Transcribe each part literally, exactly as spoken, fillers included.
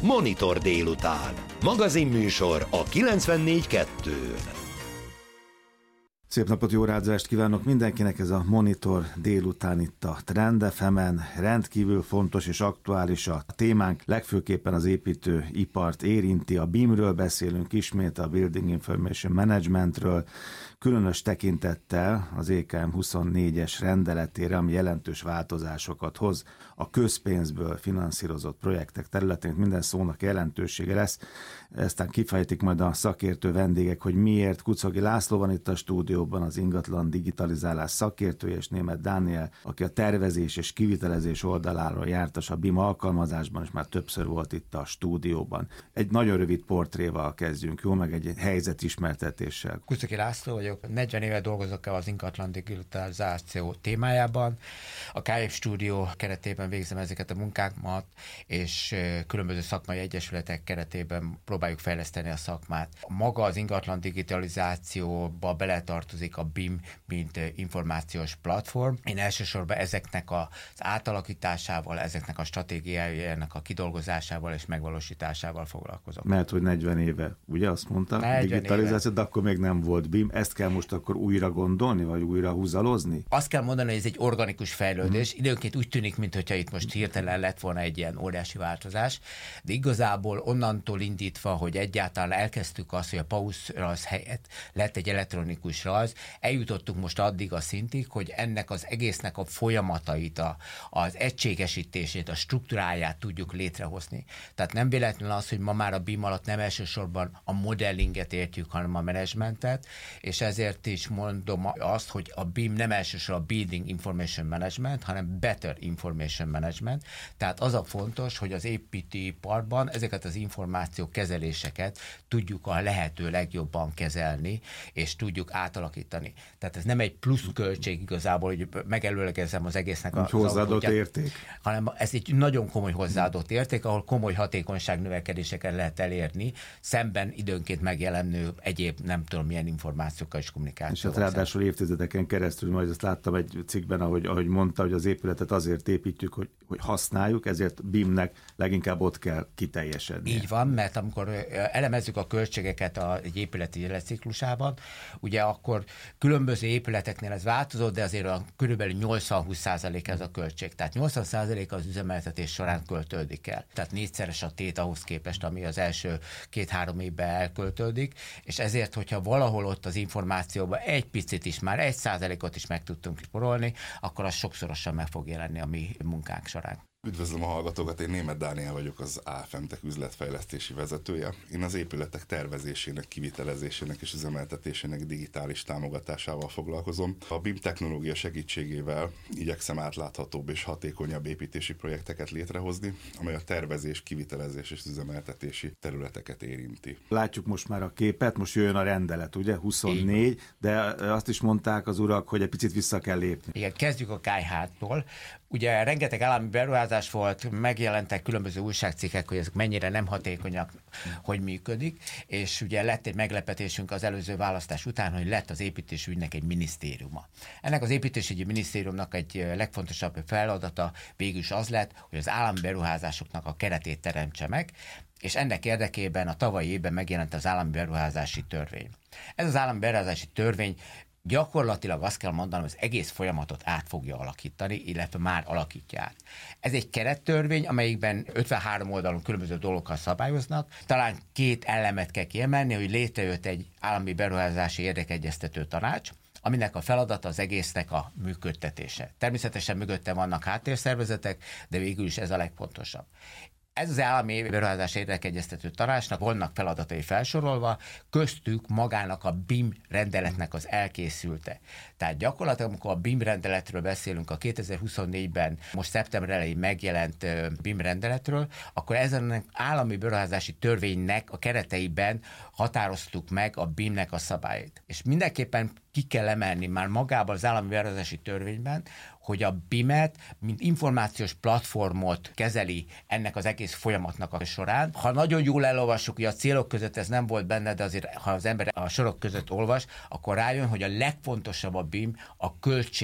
Monitor délután. Magazinműsor a kilencvennégy kettőn. Szép napot, jó rádiózást kívánok mindenkinek, ez a Monitor délután itt a Trend ef emen. Rendkívül fontos és aktuális a témánk, legfőképpen az építőipart érinti. A bimről beszélünk ismét, a Building Information Managementről, különös tekintettel az é ká em huszonnégyes rendeletére, ami jelentős változásokat hoz a közpénzből finanszírozott projektek területén. Minden szónak jelentősége lesz. Eztán kifejtik majd a szakértő vendégek, hogy miért. Kucogi László van itt a stúdióban, az ingatlan digitalizálás szakértője, és Németh Dániel, aki a tervezés és kivitelezés oldaláról jártas a bim alkalmazásban, és már többször volt itt a stúdióban. Egy nagyon rövid portréval kezdjünk, jó? Meg egy helyzetismertetéssel. Kucogi László vagyok, negyven éve dolgozok az ingatlan digitalizáció témájában. A ká ef Stúdió keretében végzem ezeket a munkákat, és különböző szakmai egyesületek keretében próbáljuk fejleszteni a szakmát. Maga az ingatlan digitalizációba beletartozik a bim, mint információs platform. Én elsősorban ezeknek az átalakításával, ezeknek a stratégiájának a kidolgozásával és megvalósításával foglalkozom. Mert hogy negyven éve, ugye azt mondta, digitalizáció, éve. De akkor még nem volt bim. Ezt kell most akkor újra gondolni, vagy újra húzalozni? Azt kell mondani, hogy ez egy organikus fejlődés. Hmm. Időnként úgy tűnik, mintha itt most hirtelen lett volna egy ilyen óriási változás, de igazából onnantól indítva, hogy egyáltalán elkezdtük azt, hogy a PAUSZ rajz helyett lett egy elektronikus rajz, eljutottunk most addig a szintig, hogy ennek az egésznek a folyamatait, a, az egységesítését, a struktúráját tudjuk létrehozni. Tehát nem véletlen az, hogy ma már a bim alatt nem elsősorban a modellinget értjük, hanem a menedzsmentet, és ezért is mondom azt, hogy a bim nem elsősorban a Building Information Management, hanem Better Information Management. Tehát az a fontos, hogy az építőiparban ezeket az információk kezeléseket tudjuk a lehető legjobban kezelni, és tudjuk átalakítani. Tehát ez nem egy plusz költség igazából, hogy megelőlegezzem az egésznek a hozzáadott érték, hanem ez egy nagyon komoly hozzáadott érték, ahol komoly hatékonyság növekedéseket lehet elérni, szemben időnként megjelenő egyéb nem tudom milyen információkkal és kommunikációval. És hát ráadásul évtizedeken keresztül, majd azt láttam egy cikkben, ahogy, ahogy mondta, hogy az épületet azért építjük, hogy, hogy használjuk, ezért bimnek leginkább ott kell kiteljesedni. Így van, mert amikor elemezzük a költségeket a, egy épületi életciklusában, ugye akkor különböző épületeknél ez változó, de azért a körülbelül nyolcvan-húsz százalék ez a költség. Tehát nyolcvan százalék az üzemeltetés során költődik el. Tehát négyszeres a tét ahhoz képest, ami az első két-három évben elköltődik, és ezért, hogyha valahol ott az információban egy picit is, már egy százalékot is meg tudtunk sporolni, akkor az sokszorosan meg fog jelenni a mi munkánk során. Üdvözlöm a hallgatókat, én Németh Dániel vagyok, az á ef em Tech üzletfejlesztési vezetője. Én az épületek tervezésének, kivitelezésének és üzemeltetésének digitális támogatásával foglalkozom. A bim technológia segítségével igyekszem átláthatóbb és hatékonyabb építési projekteket létrehozni, amely a tervezés, kivitelezés és üzemeltetési területeket érinti. Látjuk most már a képet, most jöjjön a rendelet, ugye, huszonnégy, de azt is mondták az urak, hogy egy picit vissza kell lépni. Igen, kezdjük a ká há-tól. Ugye rengeteg állami beruházás volt, megjelentek különböző újságcikkek, hogy ezek mennyire nem hatékonyak, hogy működik, és ugye lett egy meglepetésünk az előző választás után, hogy lett az építésügynek egy minisztériuma. Ennek az építésügyi minisztériumnak egy legfontosabb feladata végül is az lett, hogy az állami beruházásoknak a keretét teremtse meg, és ennek érdekében a tavalyi évben megjelent az állami beruházási törvény. Ez az állami beruházási törvény gyakorlatilag azt kell mondanom, hogy az egész folyamatot át fogja alakítani, illetve már alakítja át. Ez egy kerettörvény, amelyikben ötvenhárom oldalon különböző dolgokkal szabályoznak. Talán két elemet kell kiemelni, hogy létrejött egy állami beruházási érdekegyeztető tanács, aminek a feladata az egésznek a működtetése. Természetesen mögötte vannak háttérszervezetek, de végül is ez a legfontosabb. Ez az állami beruházási érdekegyeztető tanácsnak vannak feladatai felsorolva, köztük magának a bim rendeletnek az elkészülte. Tehát gyakorlatilag, amikor a bim rendeletről beszélünk, a kétezer-huszonnégyben, most szeptember elején megjelent bim rendeletről, akkor ezen állami beruházási törvénynek a kereteiben határoztuk meg a bimnek a szabályait. És mindenképpen ki kell emelni már magában az állami beruházási törvényben, hogy a bimet, mint információs platformot kezeli ennek az egész folyamatnak a során. Ha nagyon jól elolvassuk, hogy a célok között ez nem volt benne, de azért, ha az ember a sorok között olvas, akkor rájön, hogy a legfontosabb a bim a költség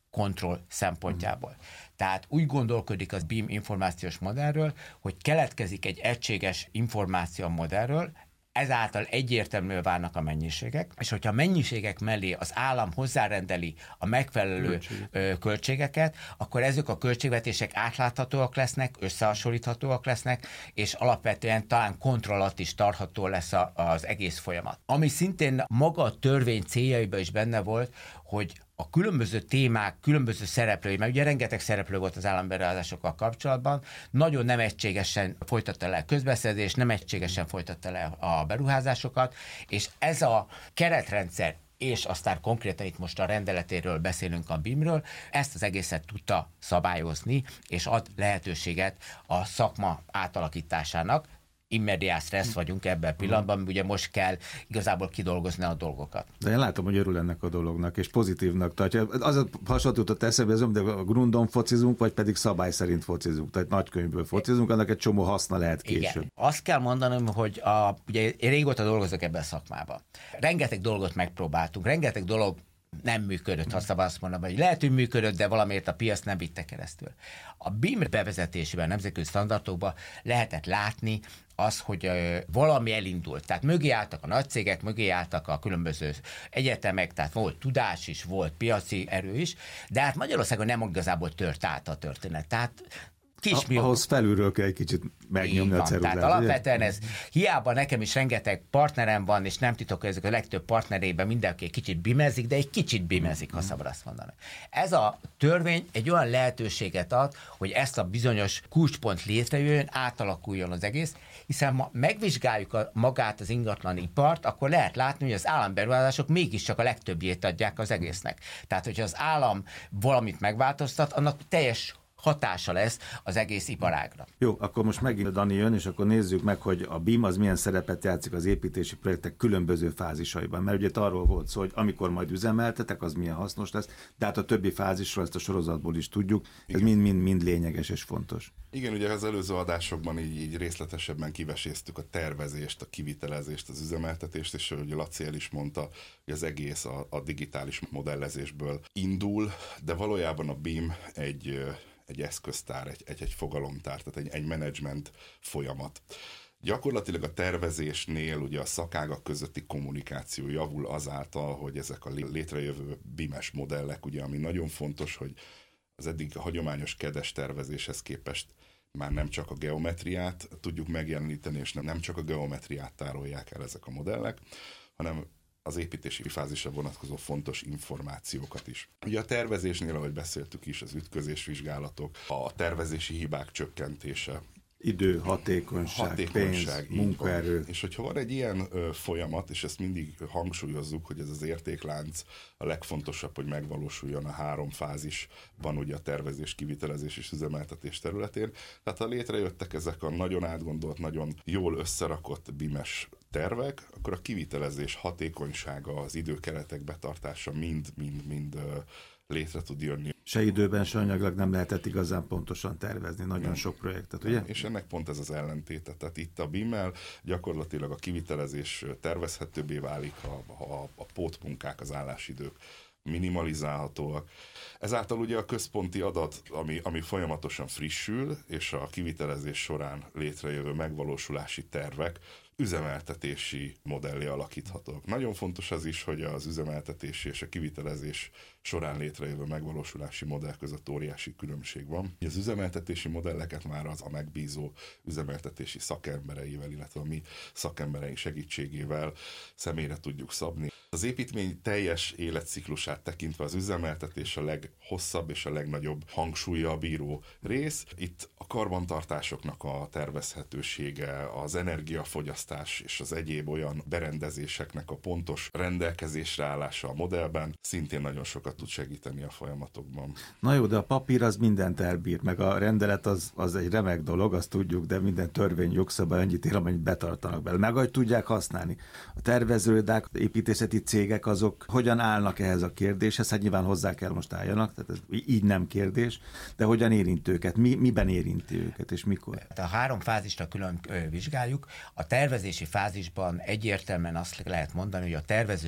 kontroll szempontjából. Tehát úgy gondolkodik az BIM információs modellről, hogy keletkezik egy egységes információ modellről, ezáltal egyértelműen válnak a mennyiségek, és hogyha a mennyiségek mellé az állam hozzárendeli a megfelelő Költséget. költségeket, akkor ezek a költségvetések átláthatóak lesznek, összehasonlíthatóak lesznek, és alapvetően talán kontroll alatt is tartható lesz a, az egész folyamat. Ami szintén maga a törvény céljaiban is benne volt, hogy a különböző témák, különböző szereplői, mert ugye rengeteg szereplő volt az államberuházásokkal kapcsolatban, nagyon nem egységesen folytatta le a közbeszerzést, nem egységesen folytatta le a beruházásokat, és ez a keretrendszer, és aztán konkrétan itt most a rendeletéről beszélünk a BIM-ről, ezt az egészet tudta szabályozni, és ad lehetőséget a szakma átalakításának. Immediás stressz vagyunk ebben a pillanatban, ugye most kell igazából kidolgozni a dolgokat. De én látom, hogy örül ennek a dolognak, és pozitívnak tartja. Az a hasonlított eszembe, de a grundon focizunk, vagy pedig szabály szerint focizunk, tehát nagykönyvből focizunk, annak egy csomó haszna lehet később. Igen. Azt kell mondanom, hogy a, ugye én régóta dolgozok ebben a szakmában. Rengeteg dolgot megpróbáltunk, rengeteg dolog nem működött, ha szabad azt mondom, hogy lehet, hogy működött, de valamiért a piac nem vitte keresztül. A BIM bevezetésében, nemzetközi standardokban lehetett látni az, hogy ö, valami elindult. Tehát mögé álltak a nagy cégek, mögé álltak a különböző egyetemek, tehát volt tudás is, volt piaci erő is, de hát Magyarországon nem igazából tört át a történet. Tehát Kis ah, ahhoz felülről kell egy kicsit megnyomni a ceruzát. Tehát alapvetően ez, hiába nekem is rengeteg partnerem van, és nem titok, hogy ezek a legtöbb partnerében mindenki egy kicsit bimezik, de egy kicsit bimezik, ha szabad azt mondani. Ez a törvény egy olyan lehetőséget ad, hogy ezt a bizonyos kulcspont létrejöjjön, átalakuljon az egész, hiszen ma megvizsgáljuk a, magát az ingatlanipart, akkor lehet látni, hogy az államberuházások mégiscsak a legtöbbjét adják az egésznek. Tehát, hogyha az állam valamit megváltoztat, annak teljes hatása lesz az egész iparágra. Jó, akkor most megint Dani jön, és akkor nézzük meg, hogy a BIM az milyen szerepet játszik az építési projektek különböző fázisaiban. Mert ugye itt arról volt szó, hogy amikor majd üzemeltetek, az milyen hasznos lesz, de hát a többi fázisról, ezt a sorozatból is tudjuk, ez mind-mind lényeges és fontos. Igen, ugye az előző adásokban így, így részletesebben kiveséztük a tervezést, a kivitelezést, az üzemeltetést, és ugye Laci el is mondta, hogy az egész a, a digitális modellezésből indul, de valójában a BIM egy egy eszköztár, egy, egy, egy fogalomtár, tehát egy, egy menedzsment folyamat. Gyakorlatilag a tervezésnél ugye a szakágak közötti kommunikáció javul azáltal, hogy ezek a létrejövő bimes modellek, ugye, ami nagyon fontos, hogy az eddig a hagyományos kedes tervezéshez képest már nem csak a geometriát tudjuk megjeleníteni, és nem, nem csak a geometriát tárolják el ezek a modellek, hanem az építési fázisra vonatkozó fontos információkat is. Ugye a tervezésnél, ahogy beszéltük is, az ütközésvizsgálatok, a tervezési hibák csökkentése, idő, hatékonyság, hatékonyság pénz, munkaerő. És hogyha van egy ilyen ö, folyamat, és ezt mindig hangsúlyozzuk, hogy ez az értéklánc a legfontosabb, hogy megvalósuljon a három fázisban, ugye a tervezés, kivitelezés és üzemeltetés területén. Tehát ha létrejöttek ezek a nagyon átgondolt, nagyon jól összerakott bimes tervek, akkor a kivitelezés hatékonysága, az időkeretek betartása mind-mind-mind létre tud jönni. Se időben, se anyagilag nem lehetett igazán pontosan tervezni nagyon nem. sok projektet, ugye? És ennek pont ez az ellentéte. Tehát itt a BIM-mel gyakorlatilag a kivitelezés tervezhetőbbé válik, a, a, a pótmunkák, az állásidők minimalizálhatóak. Ezáltal ugye a központi adat, ami, ami folyamatosan frissül, és a kivitelezés során létrejövő megvalósulási tervek üzemeltetési modellé alakíthatók. Nagyon fontos az is, hogy az üzemeltetési és a kivitelezés során létrejövő megvalósulási modell között óriási különbség van. Az üzemeltetési modelleket már az a megbízó üzemeltetési szakembereivel, illetve a mi szakembereink segítségével személyre tudjuk szabni. Az építmény teljes életciklusát tekintve az üzemeltetés a leghosszabb és a legnagyobb hangsúllyal bíró rész. Itt a karbantartásoknak a tervezhetősége, az energiafogyasztás és az egyéb olyan berendezéseknek a pontos rendelkezésre állása a modellben szintén nagyon sokat tud segíteni a folyamatokban. Na jó, de a papír az mindent elbír, meg a rendelet az, az egy remek dolog, azt tudjuk, de minden törvény, jogszabály annyit ér, amennyit betartanak bele. Meg ahogy tudják használni. A terveződák, építészeti cégek azok hogyan állnak ehhez a kérdéshez? Hát nyilván hozzá kell most álljanak, tehát ez így nem kérdés, de hogyan érint őket? Mi, miben érinti őket, és mikor? A három fázisra külön vizsgáljuk. A tervezési fázisban egyértelműen azt lehet mondani, hogy a tervezők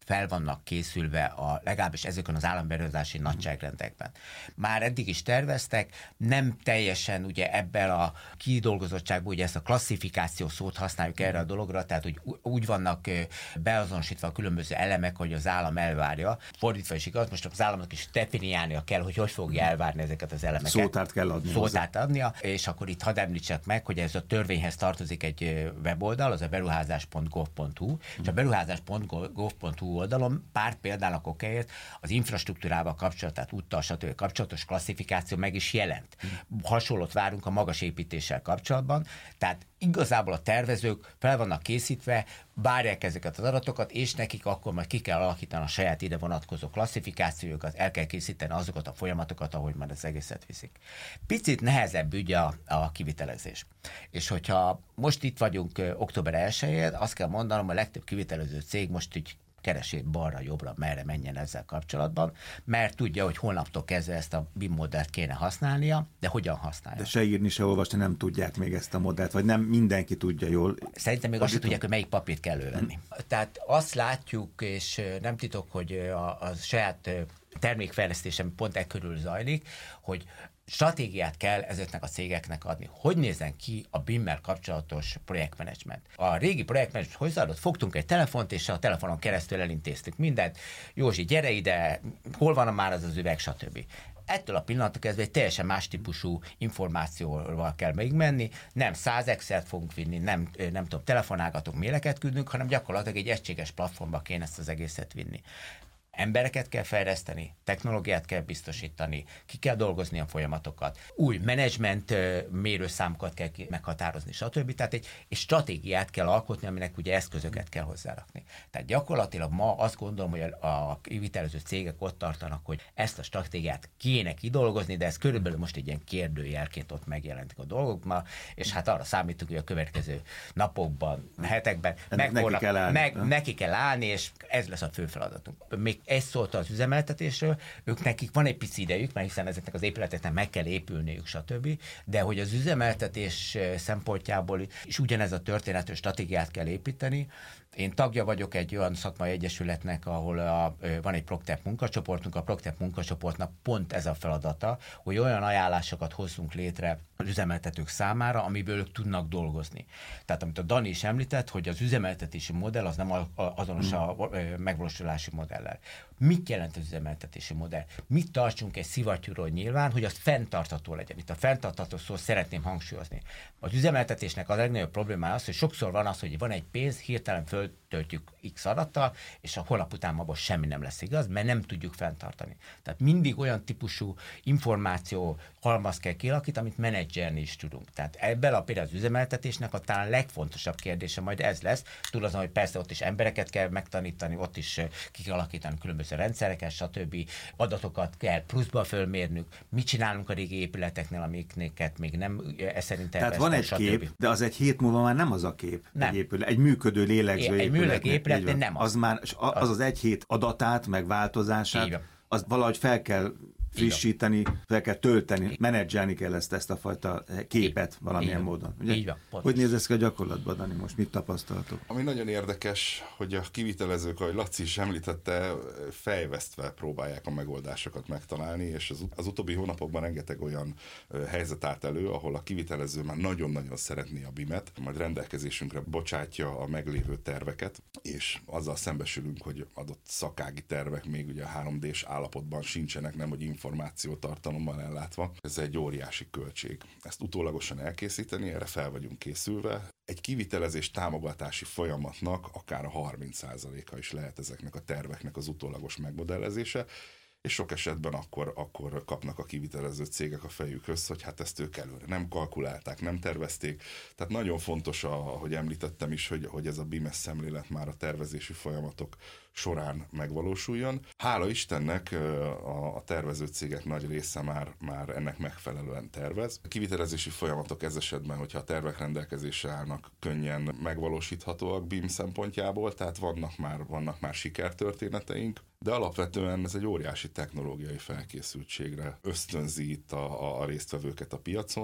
fel vannak készülve a, legalábbis ezeken az államberuházási nagyságrendekben. Már eddig is terveztek, nem teljesen ugye ebben a kidolgozottságban, ugye ezt a klasszifikáció szót használjuk erre a dologra, tehát hogy úgy vannak beazonosítva a különböző elemek, hogy az állam elvárja. Fordítva is igaz, most az államnak is definiálnia kell, hogy hogy fogja elvárni ezeket az elemeket. Szótárt kell adni. Szótárt adnia, és akkor itt hadd említsek meg, hogy ez a törvényhez tartozik egy weboldal, az a beruházás pont gov pont hu, és a beruházás pont gov pont hu oldalon pár példának okáért az infrastruktúrával kapcsolatos, úttal, stb. Kapcsolatos klasszifikáció meg is jelent. Hasonlót várunk a magas építéssel kapcsolatban, tehát igazából a tervezők fel vannak készítve, várják ezeket az adatokat, és nekik akkor majd ki kell alakítani a saját ide vonatkozó klasszifikációkat, el kell készíteni azokat a folyamatokat, ahogy már az egészet viszik. Picit nehezebb ugye a, a kivitelezés. És hogyha most itt vagyunk október elsején, azt kell mondanom, a legtöbb kivitelező cég most így keresi balra-jobbra, merre menjen ezzel kapcsolatban, mert tudja, hogy holnaptól kezdve ezt a bé i em modellt kéne használnia, de hogyan használja. De se írni, se olvasni nem tudják még ezt a modellt, vagy nem mindenki tudja jól. Szerintem még azt sem tudják, hogy melyik papírt kell elővenni. Hmm. Tehát azt látjuk, és nem titok, hogy a, a saját termékfejlesztésem pont e körül zajlik, hogy stratégiát kell ezeknek a cégeknek adni. Hogy nézzen ki a bé i em-mel kapcsolatos projektmenedzsment? A régi projektmenedzsment hogy zajlott? Fogtunk egy telefont, és a telefonon keresztül elintéztük mindent. Józsi, gyere ide, hol van már az az üveg, stb. Ettől a pillanattól kezdve egy teljesen más típusú információval kell még menni, nem száz Excel-t fogunk vinni, nem, nem tudom, telefonálgatunk, maileket küldünk, hanem gyakorlatilag egy egységes platformba kéne ezt az egészet vinni. Embereket kell fejleszteni, technológiát kell biztosítani, ki kell dolgozni a folyamatokat, új menedzsment mérőszámokat kell meghatározni, stb. Tehát egy, egy stratégiát kell alkotni, aminek ugye eszközöket kell hozzárakni. Tehát gyakorlatilag ma azt gondolom, hogy a, a kivitelező cégek ott tartanak, hogy ezt a stratégiát kéne kidolgozni, de ez körülbelül most egy ilyen kérdőjelként ott megjelentik a dolgok ma, és hát arra számítunk, hogy a következő napokban, hetekben meg, neki, volna, kell állni. meg neki kell állni, és ez lesz a fő feladatunk. Még egy szólt az üzemeltetésről, ők nekik van egy pici idejük, mert hiszen ezeknek az épületeknek meg kell épülniük, stb. De hogy az üzemeltetés szempontjából is ugyanez a történetű stratégiát kell építeni. Én tagja vagyok egy olyan szakmai egyesületnek, ahol a, van egy Proktep munkacsoportunk, a Proktep munkacsoportnak pont ez a feladata, hogy olyan ajánlásokat hozzunk létre az üzemeltetők számára, amiből ők tudnak dolgozni. Tehát amit a Dani is említett, hogy az üzemeltetési modell az nem azonos a megvalósulási modellel. Mit jelent az üzemeltetési modell? Mit tartsunk egy szivattyúról nyilván, hogy az fenntartható legyen? Itt a fenntartható szót szeretném hangsúlyozni. Az üzemeltetésnek a legnagyobb problémája az, hogy sokszor van az, hogy van egy pénz, hirtelen föltöltjük X adattal, és a holnap után abból semmi nem lesz igaz, mert nem tudjuk fenntartani. Tehát mindig olyan típusú információ halmaz kell kialakítani, amit menedzselni is tudunk. Tehát ebben a például az üzemeltetésnek a talán legfontosabb kérdése majd ez lesz. Túl azon, hogy persze ott is embereket kell megtanítani, ott is ki kell alakítani különböző rendszereket, stb. Adatokat kell pluszba fölmérnünk. Mit csinálunk a régi épületeknél, amiket még nem ez szerint Tehát van egy stb. Kép, de az egy hét múlva már nem az a kép. Nem. Egy, épület, egy működő, lélegző egy működő épület, nem az. Az már, az az egy hét adatát, meg változását, az valahogy fel kell frissíteni, fel kell tölteni, menedzselni kell ezt, ezt a fajta képet így, valamilyen így, módon. Ugye? Így van, hogy néz ez ki a gyakorlatban, Dani? Most mit tapasztaltok? Ami nagyon érdekes, hogy a kivitelezők, ahogy Laci is említette, fejvesztve próbálják a megoldásokat megtalálni, és az, az utóbbi hónapokban rengeteg olyan helyzet állt elő, ahol a kivitelező már nagyon-nagyon szeretné a bé i em-et, majd rendelkezésünkre bocsátja a meglévő terveket, és azzal szembesülünk, hogy adott szakági tervek még ugye a három dés állapotban sincsenek, nem hogy információtartalommal ellátva. Ez egy óriási költség. Ezt utólagosan elkészíteni, erre fel vagyunk készülve. Egy kivitelezés támogatási folyamatnak akár a harminc százaléka is lehet ezeknek a terveknek az utólagos megmodellezése, és sok esetben akkor, akkor kapnak a kivitelező cégek a fejükhöz, hogy hát ezt ők előre nem kalkulálták, nem tervezték. Tehát nagyon fontos, ahogy említettem is, hogy, hogy ez a bé i em-es szemlélet már a tervezési folyamatok során megvalósuljon. Hála Istennek a, a tervező cégek nagy része már, már ennek megfelelően tervez. A kivitelezési folyamatok ez esetben, hogyha a tervek rendelkezésre állnak, könnyen megvalósíthatóak bé i em szempontjából, tehát vannak már, vannak már sikertörténeteink, de alapvetően ez egy óriási technológiai felkészültségre ösztönzi itt a, a, a résztvevőket a piacon,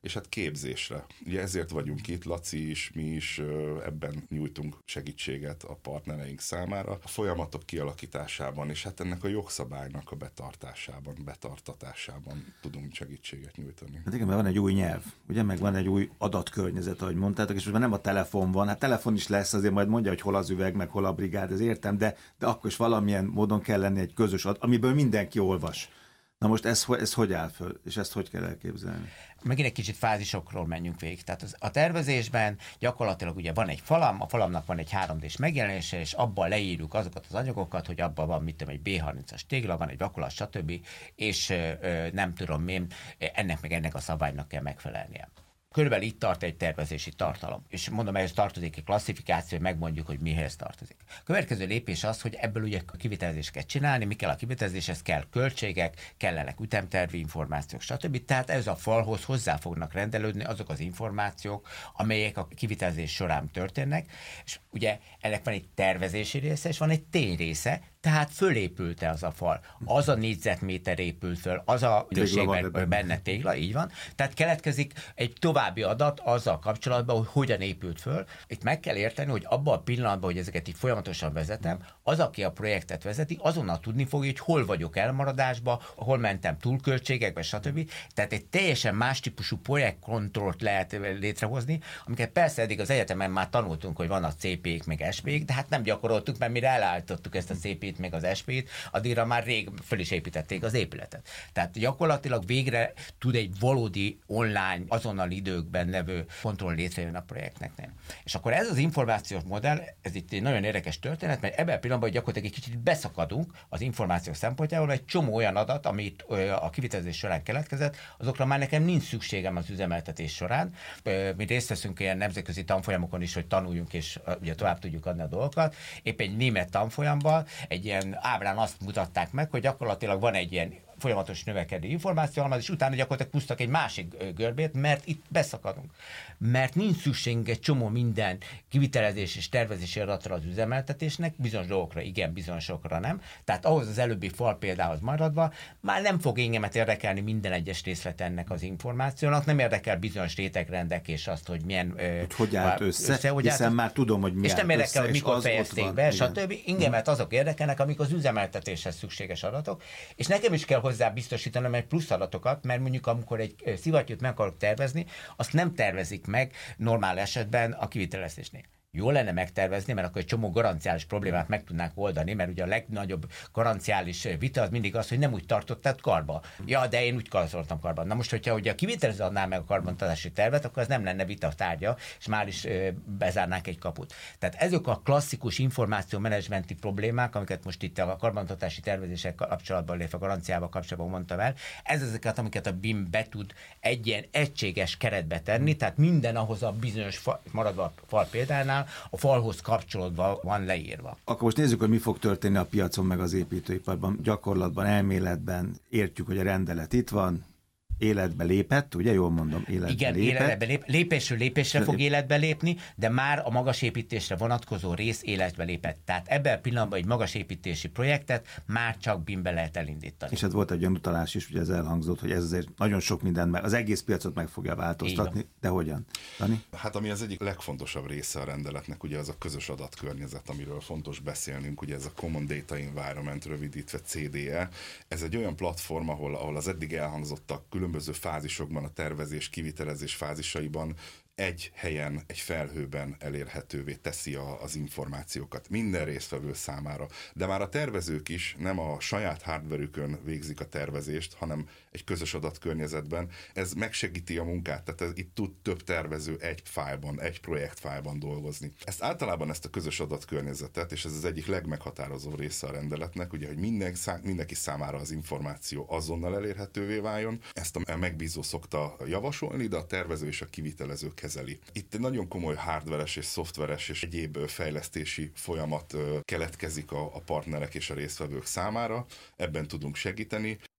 és hát képzésre. Ugye ezért vagyunk itt, Laci is, mi is ebben nyújtunk segítséget a partnereink számára, a folyamatok kialakításában, és hát ennek a jogszabálynak a betartásában, betartatásában tudunk segítséget nyújtani. Hát igen, mert van egy új nyelv, ugye, meg van egy új adatkörnyezet, ahogy mondtátok, és most már nem a telefon van, hát telefon is lesz, azért majd mondja, hogy hol az üveg, meg hol a brigád, ez értem, de, de akkor is valamilyen módon kell lenni egy közös adat, amiből mindenki olvas. Na most ez, ez hogy áll föl, és ezt hogy kell elképzelni? Megint egy kicsit fázisokról menjünk végig. Tehát az, a tervezésben gyakorlatilag ugye van egy falam, a falamnak van egy három dés megjelenése, és abban leírjuk azokat az anyagokat, hogy abban van, mit tudom, egy bé harmincas tégla, van egy vakolat, stb. És ö, nem tudom én, ennek meg ennek a szabálynak kell megfelelnie. Körülbelül itt tart egy tervezési tartalom. És mondom, ehhez tartozik egy klasszifikáció, hogy megmondjuk, hogy mihez tartozik. A következő lépés az, hogy ebből ugye kivitelezést kell csinálni, mi kell a kivitelezéshez, kell költségek, kellenek ütemtervi információk, stb. Tehát ez a falhoz hozzá fognak rendelődni azok az információk, amelyek a kivitelezés során történnek, és ugye ennek van egy tervezési része, és van egy tény része, tehát fölépült-e az a fal. Az a négyzetméter épült föl, az a minőségben benne tégla, így van. Tehát keletkezik egy további adat azzal kapcsolatban, hogy hogyan épült föl. Itt meg kell érteni, hogy abban a pillanatban, hogy ezeket így folyamatosan vezetem, az, aki a projektet vezeti, azonnal tudni fogja, hogy hol vagyok elmaradásba, hol mentem túlköltségekbe, stb. Tehát egy teljesen más típusú projektkontrollt lehet létrehozni, amiket persze eddig az egyetemen már tanultunk, hogy vannak cé pé-k, meg es pé-k, de hát nem gyakoroltuk, mert mire elállítottuk ezt a cé pét, meg az es pét, addigra már rég föl is építették az épületet. Tehát gyakorlatilag végre tud egy valódi online, azonnal időkben levő kontroll létrejön a projektnek. És akkor ez az információs modell, ez itt egy nagyon érdekes történet, mert ebben a pillanatban gyakorlatilag egy kicsit beszakadunk az információ szempontjából, egy csomó olyan adat, amit a kivitelezés során keletkezett, azokra már nekem nincs szükségem az üzemeltetés során. Mi részt veszünk ilyen nemzetközi tanfolyamokon is, hogy tanuljunk és ugye tovább tudjuk adni a dolgokat. Épp egy német tanfolyamban egy ilyen ábrán azt mutatták meg, hogy gyakorlatilag van egy ilyen folyamatos növekedő információhalmaz, és utána gyakorlatilag pusztak egy másik görbét, mert itt beszakadunk. Mert nincs szükségünk egy csomó minden kivitelezés és tervezési adatra az üzemeltetésnek, bizonyos dolgokra igen, bizonyosokra nem. Tehát ahhoz az előbbi fal példához maradva, már nem fog engemet érdekelni minden egyes részlet ennek az információnak, nem érdekel bizonyos rétegrendek és azt, hogy milyen... Hogy hogy állt össze, össze hogy hiszen állt, már tudom, hogy mi és nem érdekel, hogy mikor fejezték be, van, stb. Engemet azok érdekelnek, amik az üzemeltetéshez szükséges adatok, és nekem is kell hozzá biztosítanom egy plusz adatokat, mert mondjuk amikor egy szivattyút meg akarok tervezni, azt nem tervezik meg normál esetben a kivitelezésnél. Jó lenne megtervezni, mert akkor egy csomó garanciális problémát meg tudnánk oldani, mert ugye a legnagyobb garanciális vita az mindig az, hogy nem úgy tartottad karba. Ja, de én úgy tartottam karban. Na most, hogyha ugye a kivitelező adná meg a karbantartási tervet, akkor az nem lenne vita tárgya, és már is ö, bezárnánk egy kaput. Tehát ezek a klasszikus információmenedzsmenti problémák, amiket most itt a karbantartási tervezések kapcsolatban, illetve a garanciával kapcsolatban mondtam el, ez ezeket, amiket a bé i em be tud egy ilyen egységes keretbe tenni, tehát minden ahhoz a bizonyos fa, maradva a fal példánál, a falhoz kapcsolatban van leírva. Akkor most nézzük, hogy mi fog történni a piacon meg az építőiparban. Gyakorlatban, elméletben értjük, hogy a rendelet itt van, életbe lépett, ugye jól mondom, életbe Igen, lépett. életbe lép, lépésről lépésre fog életbe lépni, de már a magasépítésre vonatkozó rész életbe lépett. Tehát ebben a pillanatban egy magasépítési projektet már csak bé i em-be lehet elindítani. És hát volt egy olyan utalás is, ugye ez elhangzott, hogy ez azért nagyon sok mindent, meg, az egész piacot meg fogja változtatni, de hogyan? Dani? Hát ami az egyik legfontosabb része a rendeletnek, ugye az a közös adatkörnyezet, amiről fontos beszélnünk, ugye ez a Common Data Environment, rövidítve cé dé e. Ez egy olyan platform, ahol, ahol az eddig elhangzottak különböző fázisokban, a tervezés, kivitelezés fázisaiban egy helyen, egy felhőben elérhetővé teszi a, az információkat minden résztvevő számára. De már a tervezők is nem a saját hardverükön végzik a tervezést, hanem egy közös adatkörnyezetben. Ez megsegíti a munkát, tehát ez, itt tud több tervező egy fájlban, egy projektfájlban dolgozni. Ezt általában ezt a közös adatkörnyezetet, és ez az egyik legmeghatározó része a rendeletnek, ugye, hogy minden, mindenki számára az információ azonnal elérhetővé váljon. Ezt a megbízó szokta javasolni, de a tervező és a kivitelező kezeli. Itt egy nagyon komoly hardveres és szoftveres és egyéb fejlesztési folyamat keletkezik a, a partnerek és a résztvevők számára. Ebben tudunk segíteni.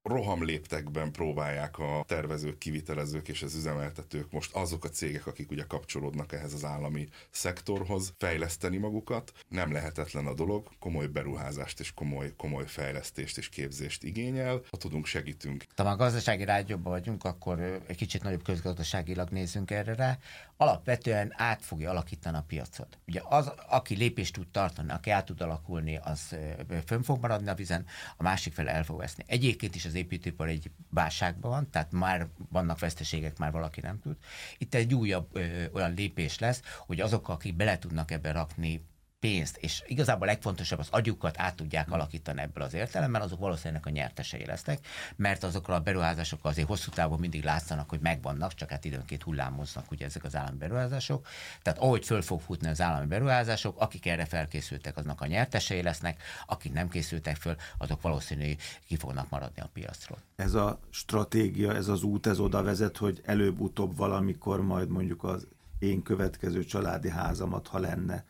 rohamléptekben próbálják a tervezők, kivitelezők és az üzemeltetők, most azok a cégek, akik ugye kapcsolódnak ehhez az állami szektorhoz, fejleszteni magukat. Nem lehetetlen a dolog, komoly beruházást és komoly, komoly fejlesztést és képzést igényel. Ha tudunk, segítünk. Ha a gazdasági rádióban vagyunk, akkor egy kicsit nagyobb közgazdaságilag nézzünk erre rá. Alapvetően át fogja alakítani a piacot. Ugye az, aki lépést tud tartani, aki át tud alakulni, az fönn fog maradni a vizen, a másik fele el fog veszni. Egyébként is az építőipar egy válságban van, tehát már vannak veszteségek, már valaki nem tud. Itt egy újabb ö, olyan lépés lesz, hogy azok, akik bele tudnak ebbe rakni pénzt, és igazából a legfontosabb, az agyukat át tudják alakítani ebből az értelemben, azok valószínűleg a nyertesei lesznek, mert azokra a beruházásokkal azért hosszú távon mindig látszanak, hogy megvannak, csak hát időnként hullámoznak ugye ezek az állami beruházások. Tehát ahogy föl fog futni az állami beruházások, akik erre felkészültek, aznak a nyertesei lesznek, akik nem készültek föl, azok valószínűleg ki fognak maradni a piacról. Ez a stratégia, ez az út, ez oda vezet, hogy előbb-utóbb valamikor majd mondjuk az én következő családi házamat, ha lenne,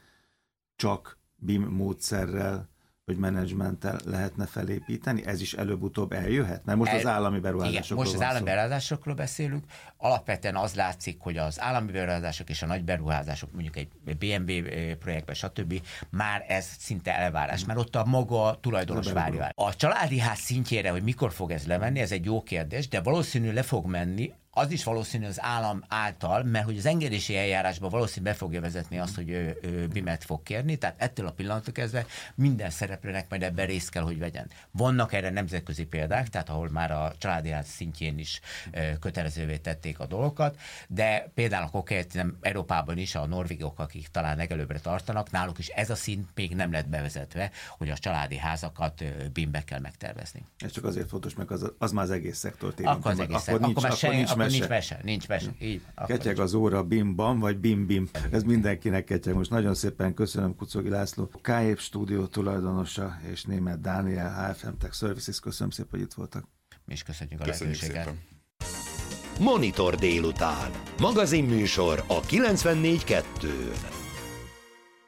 csak bé i em módszerrel vagy menedzsmenttel lehetne felépíteni? Ez is előbb-utóbb eljöhet? Mert most El, az állami beruházásokról igen, most az állami beruházásokról beszélünk. Alapvetően az látszik, hogy az állami beruházások és a nagy beruházások, mondjuk egy bé em vé projektben, stb. Már ez szinte elvárás, mert ott a maga tulajdonos várja. A családi ház szintjére, hogy mikor fog ez lemenni, ez egy jó kérdés, de valószínű le fog menni, az is valószínű az állam által, mert hogy az engedési eljárásban valószínűleg be fogja vezetni azt, hogy ő, ő bé i em-et fog kérni, tehát ettől a pillanattól kezdve minden szereplőnek majd ebben részt kell, hogy vegyen. Vannak erre nemzetközi példák, tehát ahol már a családi ház szintjén is ö, kötelezővé tették a dolgokat, de például a kokélt, nem Európában is a norvégok, akik talán legelőbbre tartanak, náluk is ez a szint még nem lett bevezetve, hogy a családi házakat ö, bé i em-be kell megtervezni. Ez csak azért fontos, meg az, az már az egész szektort érinti. Akkor az egész akkor nincs, akkor, akkor nincs Nincs mese, nincs mese. Így, ketyeg az óra bim-bam, vagy bim-bim. Ez mindenkinek ketyeg. Most nagyon szépen köszönöm Kucogi László, K-ép stúdió tulajdonosa, és Németh Dániel, há ef em Tech Services. Köszönöm szépen, hogy itt voltak. Mi is köszönjük a Köszönjük lehetőséget. Monitor délután. Magazinműsor a kilencvennégy kettőn.